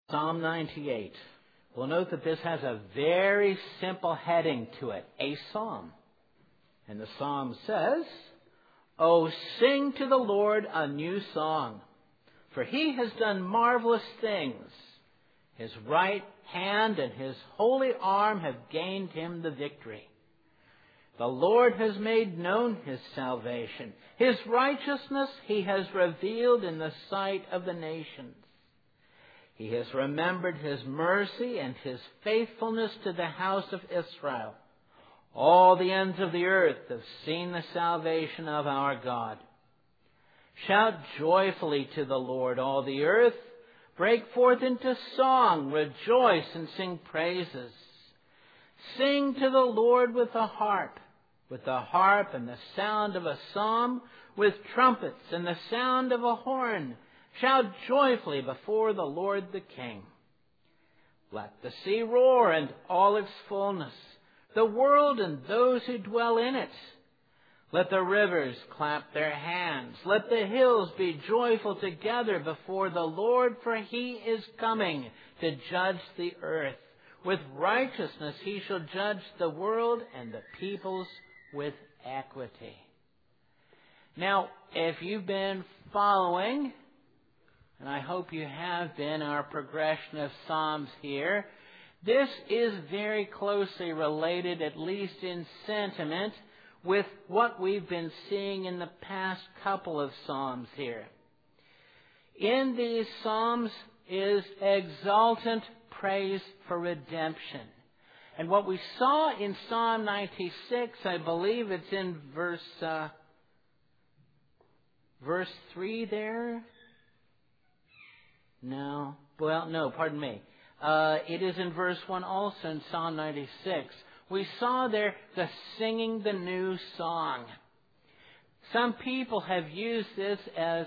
Psalm 98. We'll note that this has a very simple heading to it, a psalm. And the psalm says, "Oh, sing to the Lord a new song, for he has done marvelous things. His right hand and his holy arm have gained him the victory. The Lord has made known his salvation. His righteousness he has revealed in the sight of the nations. He has remembered his mercy and his faithfulness to the house of Israel. All the ends of the earth have seen the salvation of our God. Shout joyfully to the Lord, all the earth. Break forth into song, rejoice and sing praises. Sing to the Lord with the harp and the sound of a psalm, with trumpets and the sound of a horn. Shout joyfully before the Lord the King. Let the sea roar and all its fullness, the world and those who dwell in it. Let the rivers clap their hands. Let the hills be joyful together before the Lord, for he is coming to judge the earth. With righteousness he shall judge the world and the peoples with equity." Now, if you've been following, and I hope you have been, our progression of Psalms here, this is very closely related, at least in sentiment, with what we've been seeing in the past couple of Psalms here. In these Psalms is exultant praise for redemption. And what we saw in Psalm 96, I believe it's in verse 3 there. No. Well, no, pardon me. It is in verse 1 also in Psalm 96. We saw there the singing the new song. Some people have used this as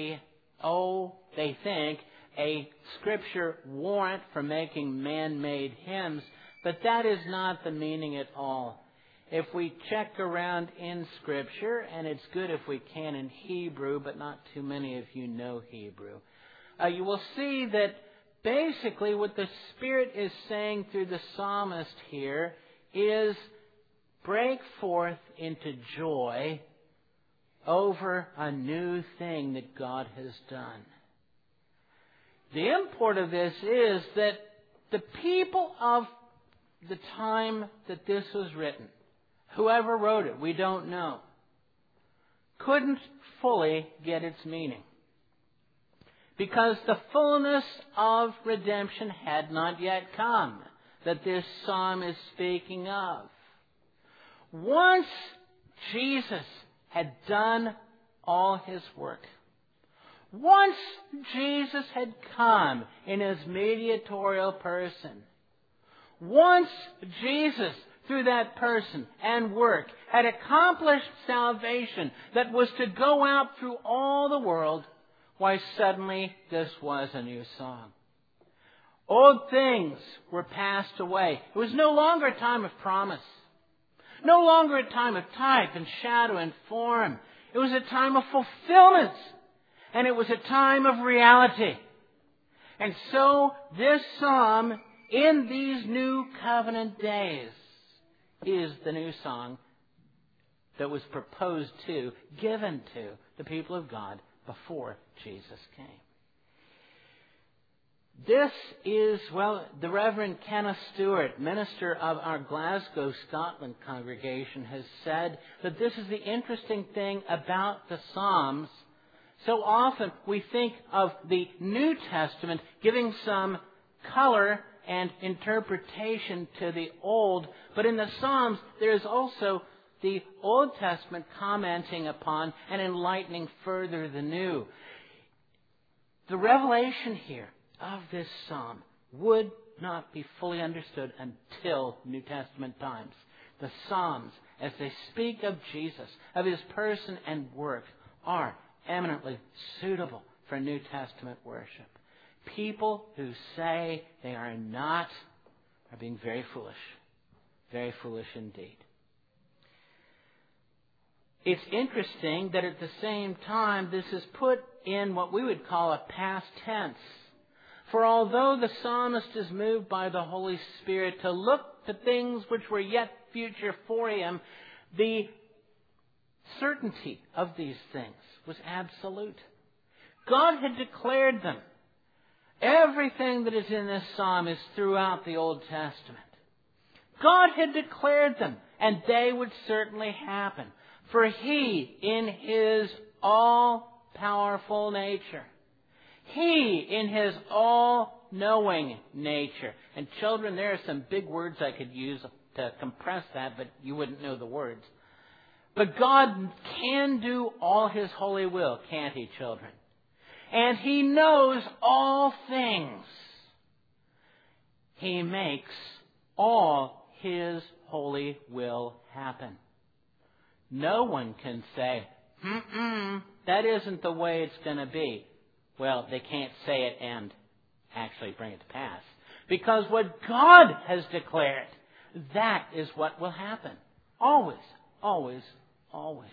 they think, a scripture warrant for making man-made hymns, but that is not the meaning at all. If we check around in Scripture, and it's good if we can in Hebrew, but not too many of you know Hebrew, you will see that basically what the Spirit is saying through the psalmist here is break forth into joy over a new thing that God has done. The import of this is that the people of the time that this was written, whoever wrote it, we don't know, couldn't fully get its meaning, because the fullness of redemption had not yet come that this psalm is speaking of. Once Jesus had done all his work, once Jesus had come in his mediatorial person, once Jesus, through that person and work, had accomplished salvation that was to go out through all the world, why suddenly this was a new song. Old things were passed away. It was no longer a time of promise. No longer a time of type and shadow and form. It was a time of fulfillment. And it was a time of reality. And so this psalm, in these new covenant days, is the new song that was proposed to, given to the people of God before Jesus came. This is, the Reverend Kenneth Stewart, minister of our Glasgow, Scotland congregation, has said that this is the interesting thing about the Psalms. So often we think of the New Testament giving some color and interpretation to the Old, but in the Psalms there is also the Old Testament commenting upon and enlightening further the New. The revelation here of this psalm would not be fully understood until New Testament times. The Psalms, as they speak of Jesus, of his person and work, are eminently suitable for New Testament worship. People who say they are not are being very foolish indeed. It's interesting that at the same time this is put in what we would call a past tense. For although the psalmist is moved by the Holy Spirit to look to things which were yet future for him, the certainty of these things was absolute. God had declared them. Everything that is in this psalm is throughout the Old Testament. God had declared them, and they would certainly happen. For He, in His all-powerful nature, He, in His all-knowing nature. And children, there are some big words I could use to compress that, but you wouldn't know the words. But God can do all His holy will, can't He, children? And He knows all things. He makes all His holy will happen. No one can say, that isn't the way it's going to be. Well, they can't say it and actually bring it to pass. Because what God has declared, that is what will happen. Always, always, always.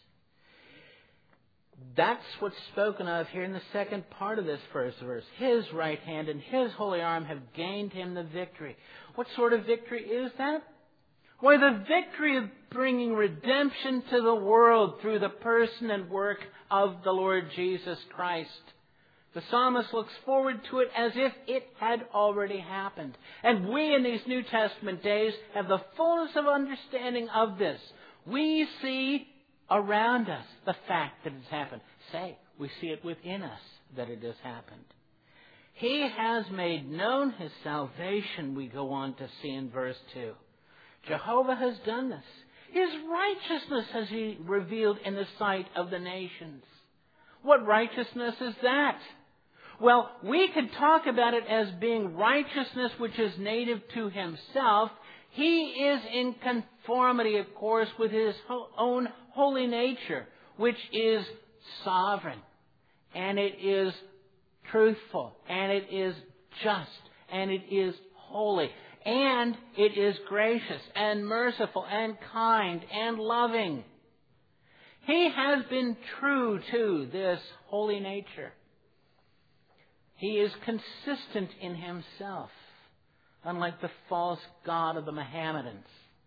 That's what's spoken of here in the second part of this first verse. His right hand and His holy arm have gained Him the victory. What sort of victory is that? Why, the victory of bringing redemption to the world through the person and work of the Lord Jesus Christ. The psalmist looks forward to it as if it had already happened. And we in these New Testament days have the fullness of understanding of this. We see around us the fact that it's happened. Say, we see it within us that it has happened. He has made known His salvation, we go on to see in verse 2. Jehovah has done this. His righteousness has He revealed in the sight of the nations. What righteousness is that? Well, we could talk about it as being righteousness which is native to Himself. He is in conformity, of course, with His own holy nature, which is sovereign, and it is truthful, and it is just, and it is holy, and it is gracious, and merciful, and kind, and loving. He has been true to this holy nature. He is consistent in Himself, unlike the false god of the Mohammedans.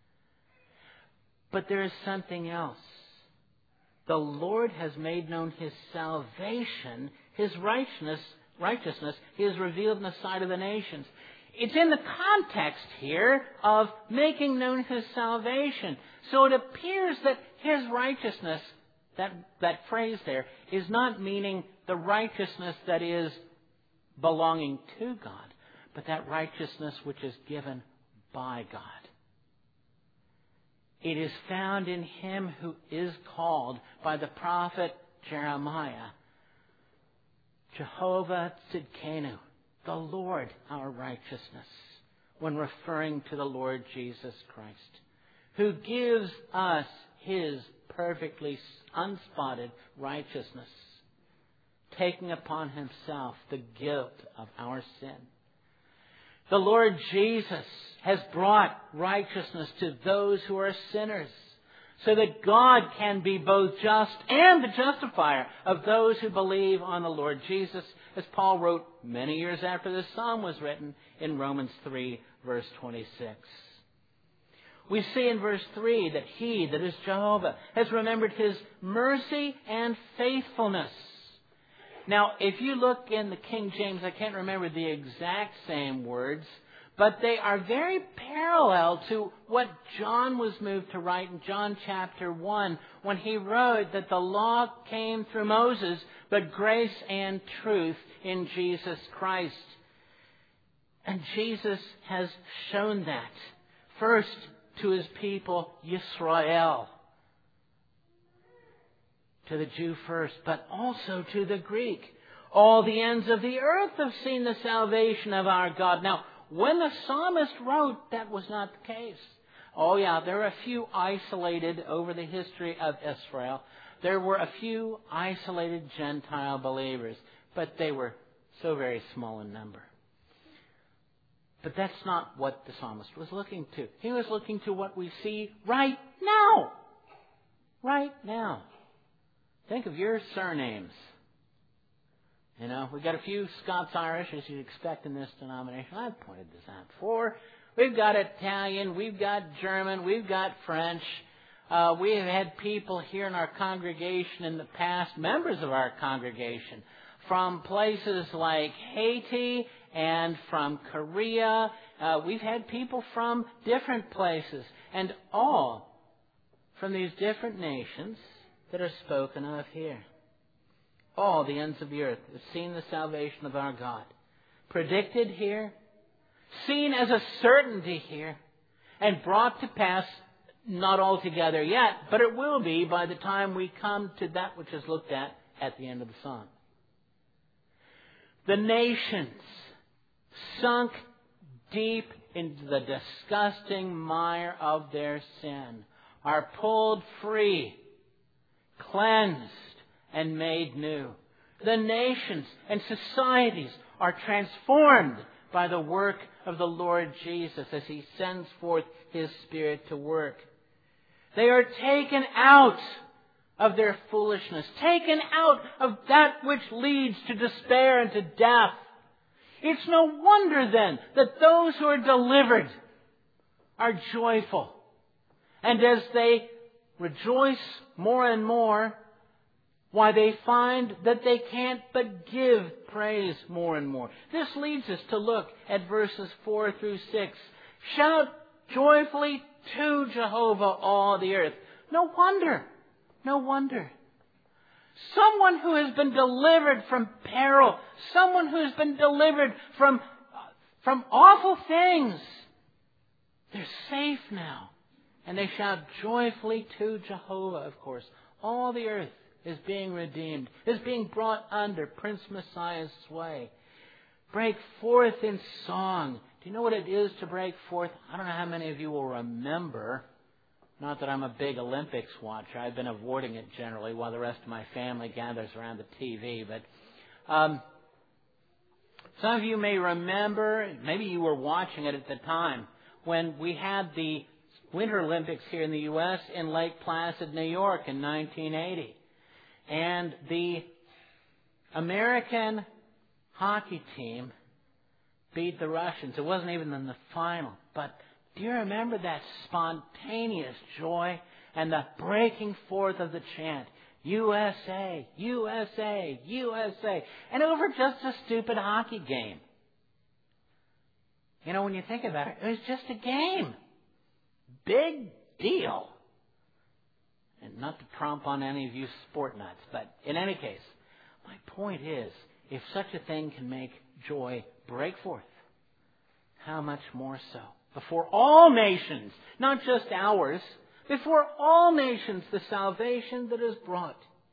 But there is something else. The Lord has made known His salvation, His righteousness. He is revealed in the sight of the nations. It's in the context here of making known His salvation. So it appears that His righteousness, that phrase there, is not meaning the righteousness that is belonging to God, but that righteousness which is given by God. It is found in Him who is called by the prophet Jeremiah, Jehovah Tzidkenu, the Lord our righteousness, when referring to the Lord Jesus Christ, who gives us His perfectly unspotted righteousness, taking upon Himself the guilt of our sin. The Lord Jesus has brought righteousness to those who are sinners, so that God can be both just and the justifier of those who believe on the Lord Jesus, as Paul wrote many years after this psalm was written in Romans 3, verse 26. We see in verse 3 that He, that is Jehovah, has remembered His mercy and faithfulness. Now, if you look in the King James, I can't remember the exact same words, but they are very parallel to what John was moved to write in John chapter 1, when he wrote that the law came through Moses, but grace and truth in Jesus Christ. And Jesus has shown that, first to His people, Yisrael, to the Jew first, but also to the Greek. All the ends of the earth have seen the salvation of our God. Now, when the psalmist wrote, that was not the case. Oh yeah, there are a few isolated over the history of Israel. There were a few isolated Gentile believers, but they were so very small in number. But that's not what the psalmist was looking to. He was looking to what we see right now. Right now. Think of your surnames. You know, we've got a few Scots-Irish, as you'd expect in this denomination. I've pointed this out before. We've got Italian, we've got German, we've got French. We have had people here in our congregation in the past, members of our congregation, from places like Haiti and from Korea. We've had people from different places, and all from these different nations that are spoken of here. All the ends of the earth have seen the salvation of our God. Predicted here, seen as a certainty here, and brought to pass, not altogether yet, but it will be by the time we come to that which is looked at the end of the psalm. The nations, sunk deep into the disgusting mire of their sin, are pulled free, cleansed, and made new. The nations and societies are transformed by the work of the Lord Jesus as He sends forth His Spirit to work. They are taken out of their foolishness, taken out of that which leads to despair and to death. It's no wonder then that those who are delivered are joyful. And as they rejoice more and more, why, they find that they can't but give praise more and more. This leads us to look at verses 4 through 6. Shout joyfully to Jehovah, all the earth. No wonder. No wonder. Someone who has been delivered from peril, someone who has been delivered from awful things, they're safe now. And they shout joyfully to Jehovah, of course. All the earth is being redeemed, is being brought under Prince Messiah's sway. Break forth in song. Do you know what it is to break forth? I don't know how many of you will remember. Not that I'm a big Olympics watcher. I've been avoiding it generally while the rest of my family gathers around the TV. But some of you may remember, maybe you were watching it at the time, when we had the Winter Olympics here in the U.S. in Lake Placid, New York in 1980. And the American hockey team beat the Russians. It wasn't even in the final. But do you remember that spontaneous joy and the breaking forth of the chant, USA, USA, USA, and over just a stupid hockey game? You know, when you think about it, it was just a game. Big deal. And not to tromp on any of you sport nuts, but in any case, my point is, if such a thing can make joy break forth, how much more so? Before all nations, not just ours, before all nations, the salvation that is brought.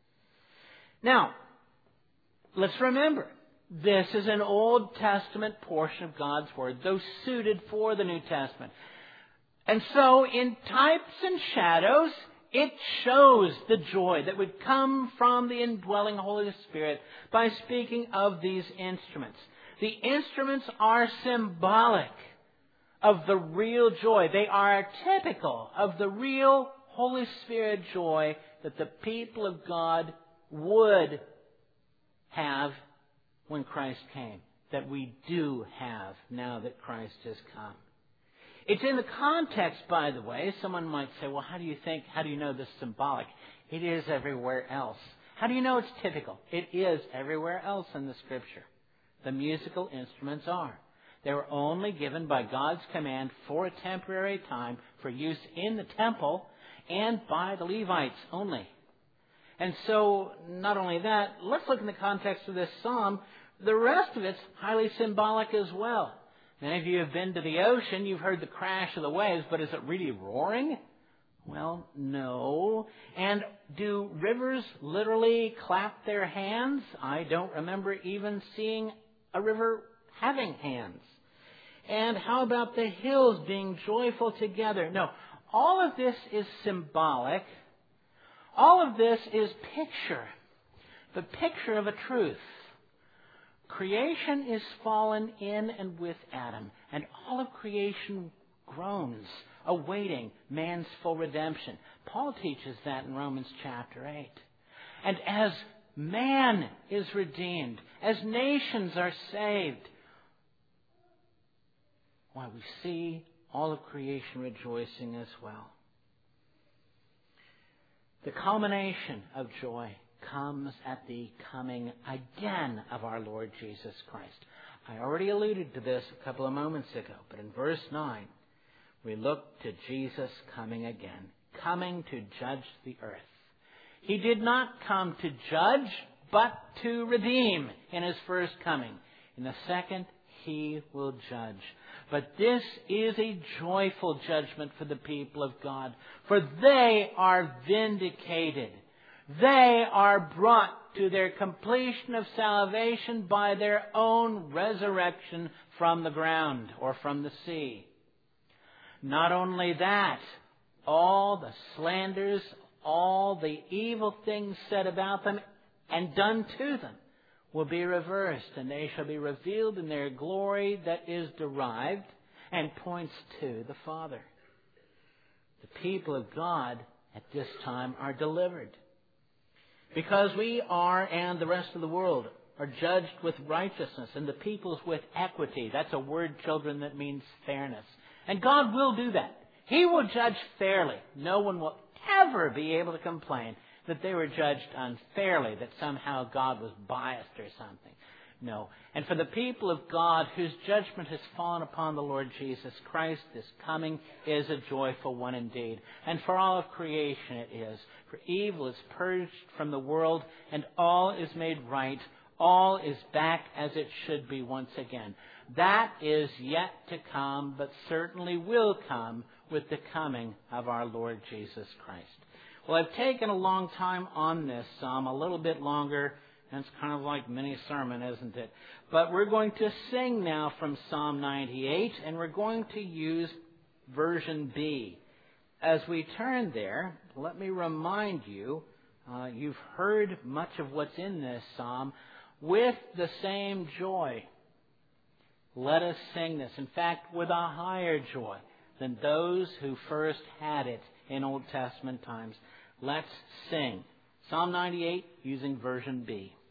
Now, let's remember, this is an Old Testament portion of God's Word, though suited for the New Testament. And so, in types and shadows, it shows the joy that would come from the indwelling Holy Spirit by speaking of these instruments. The instruments are symbolic of the real joy. They are typical of the real Holy Spirit joy that the people of God would have when Christ came, that we do have now that Christ has come. It's in the context, by the way. Someone might say, well, how do you know this is symbolic? It is everywhere else. How do you know it's typical? It is everywhere else in the Scripture. The musical instruments are. They were only given by God's command for a temporary time for use in the temple and by the Levites only. And so, not only that, let's look in the context of this psalm. The rest of it's highly symbolic as well. Many of you have been to the ocean. You've heard the crash of the waves, but is it really roaring? Well, no. And do rivers literally clap their hands? I don't remember even seeing a river having hands. And how about the hills being joyful together? No. All of this is symbolic. All of this is picture. The picture of a truth. Creation is fallen in and with Adam, and all of creation groans, awaiting man's full redemption. Paul teaches that in Romans chapter 8. And as man is redeemed, as nations are saved. Why, we see all of creation rejoicing as well. The culmination of joy comes at the coming again of our Lord Jesus Christ. I already alluded to this a couple of moments ago, but in verse 9, we look to Jesus coming again, coming to judge the earth. He did not come to judge, but to redeem in His first coming. In the second, He will judge. But this is a joyful judgment for the people of God, for they are vindicated. They are brought to their completion of salvation by their own resurrection from the ground or from the sea. Not only that, all the slanders, all the evil things said about them and done to them will be reversed, and they shall be revealed in their glory that is derived and points to the Father. The people of God at this time are delivered, because we are, and the rest of the world, are judged with righteousness, and the peoples with equity. That's a word, children, that means fairness. And God will do that. He will judge fairly. No one will ever be able to complain that they were judged unfairly, that somehow God was biased or something. No. And for the people of God whose judgment has fallen upon the Lord Jesus Christ, this coming is a joyful one indeed. And for all of creation it is. For evil is purged from the world, and all is made right. All is back as it should be once again. That is yet to come, but certainly will come with the coming of our Lord Jesus Christ. Well, I've taken a long time on this psalm, a little bit longer, and it's kind of like mini sermon, isn't it? But we're going to sing now from Psalm 98, and we're going to use version B. As we turn there, let me remind you, you've heard much of what's in this psalm. With the same joy, let us sing this. In fact, with a higher joy than those who first had it in Old Testament times. Let's sing Psalm 98 using version B.